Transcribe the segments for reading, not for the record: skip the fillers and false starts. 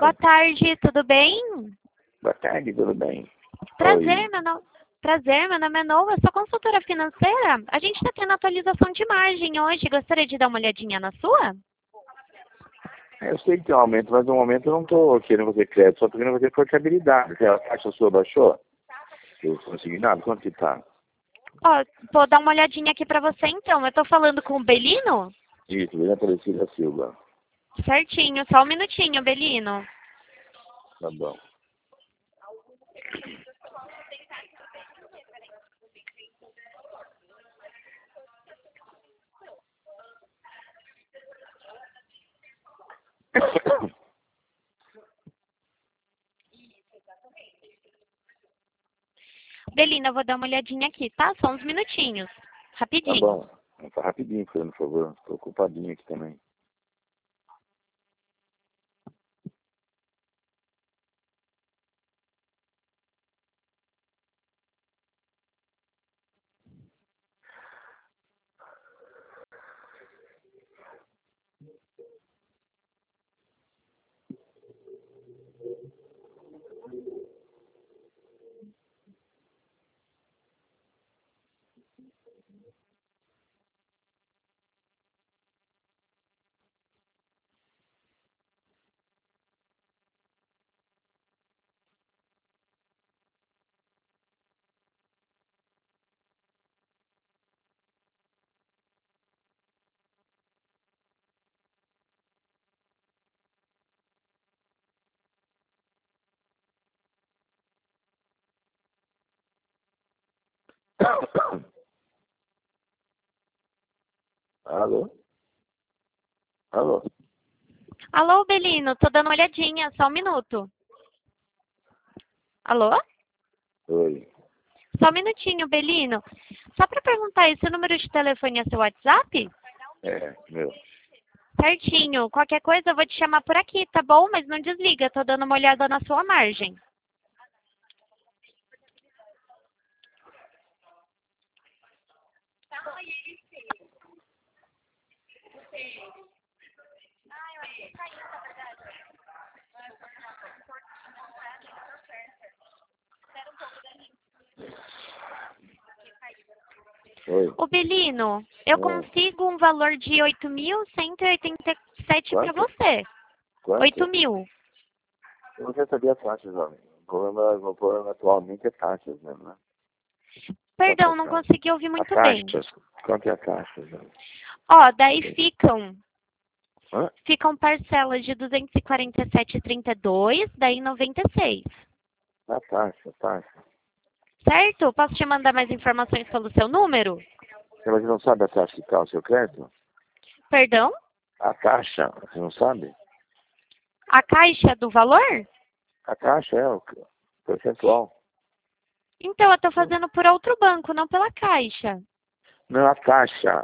Boa tarde, tudo bem? Boa tarde, tudo bem? Prazer, meu nome é Nova, eu sou consultora financeira. A gente está tendo atualização de margem hoje, gostaria de dar uma olhadinha na sua? Eu sei que tem um aumento, mas no momento eu não estou querendo fazer crédito, só estou querendo fazer portabilidade. A taxa sua baixou? Eu consegui nada, quanto que tá? Ó, vou dar uma olhadinha aqui para você então. Eu estou falando com o Belino? Isso, bem Aparecida Silva. Certinho, só um minutinho, Belino. Tá bom. Belino, eu vou dar uma olhadinha aqui, tá? Só uns minutinhos. Tá Rapidinho. bom. Tá rapidinho, por favor. Estou ocupadinho aqui também. Alô? Alô? Alô, Belino, tô dando uma olhadinha, só um minuto. Alô? Oi. Só um minutinho, Belino. Só para perguntar, esse número de telefone é seu WhatsApp? É, meu. Certinho. Qualquer coisa eu vou te chamar por aqui, tá bom? Mas não desliga, tô dando uma olhada na sua margem. Oi. Ô, Belino, eu consigo um valor de 8.187 para Quanto? você. Quanto? 8.000. Eu não quero saber as taxas, homem. O problema atualmente é taxas mesmo, né? Perdão, não consegui ouvir muito bem. Quanto é a taxa, João? Ó, daí Hã? ficam parcelas de 247,32, daí 96. A taxa. Certo? Posso te mandar mais informações pelo seu número? Mas você não sabe a taxa que está o seu crédito? Perdão? A taxa, você não sabe? A caixa do valor? A taxa é o percentual. Então, eu estou fazendo por outro banco, não pela Caixa. Não, a taxa.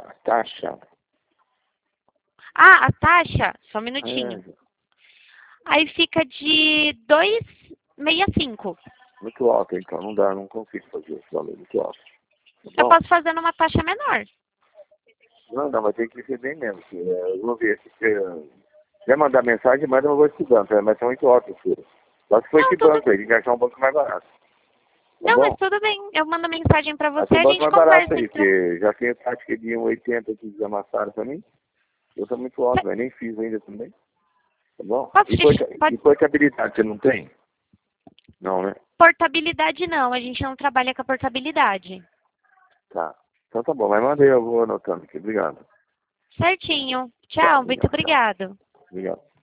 Ah, a taxa, só um minutinho. É, Aí fica de 2,65. muito alta, então. Não dá, não consigo fazer esse valor muito alto. Tá Eu bom? posso fazer numa taxa menor. Não, mas tem que ser bem mesmo. Eu vou ver. Se você quer mandar mensagem, manda, eu vou estudando. Mas é muito alto, filho. Só se for Não, esse banco aí, tem que achar um banco mais barato. Tá Não, bom? mas tudo bem. Eu mando mensagem pra você Acho e um a banco gente mais barato conversa, aí, então. porque já tem a tática de 1,80 que desamassaram pra mim. Eu tô muito alto, mas nem fiz ainda também. Tá bom? E portabilidade você não tem? Não, né? Portabilidade não, a gente não trabalha com a portabilidade. Tá. Então tá bom, mas manda aí, eu vou anotando aqui. Obrigado. Certinho. Tchau, Tchau, muito obrigado. Tchau. obrigado. Obrigado.